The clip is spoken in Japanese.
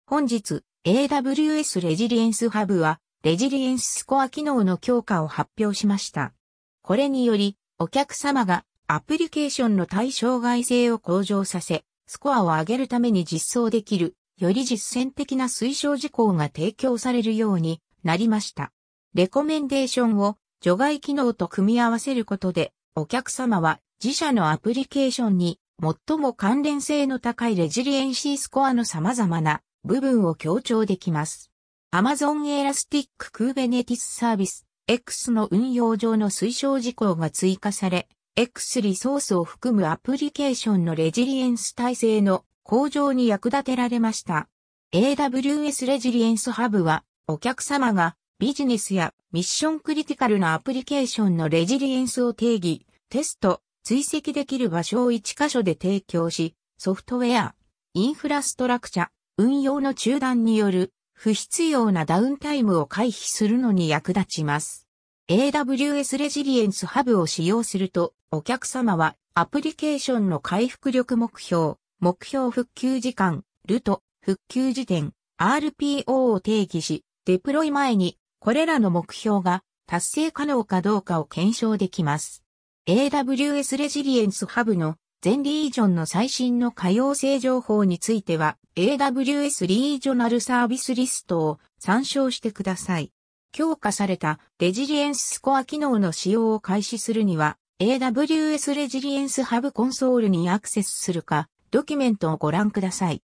本日、AWS レジリエンスハブは、レジリエンススコア機能の強化を発表しました。これにより、お客様がアプリケーションの対象外性を向上させ、スコアを上げるために実装できる、より実践的な推奨事項が提供されるようになりました。レコメンデーションを除外機能と組み合わせることで、お客様は自社のアプリケーションに最も関連性の高いレジリエンシースコアの様々な部分を強調できます。Amazon Elastic Kubernetes Service X の運用上の推奨事項が追加され、X リソースを含むアプリケーションのレジリエンス体制の向上に役立てられました。AWS レジリエンスハブは、お客様がビジネスやミッションクリティカルなアプリケーションのレジリエンスを定義、テスト、追跡できる場所を1箇所で提供し、ソフトウェア、インフラストラクチャ、運用の中断による不必要なダウンタイムを回避するのに役立ちます。AWS レジリエンスハブを使用すると、お客様はアプリケーションの回復力目標復旧時間、ルト、復旧時点、RPO を定義し、デプロイ前にこれらの目標が達成可能かどうかを検証できます。AWS レジリエンスハブの全リージョンの最新の可用性情報については AWS リージョナルサービスリストを参照してください。強化されたレジリエンススコア機能の使用を開始するには AWS レジリエンスハブコンソールにアクセスするかドキュメントをご覧ください。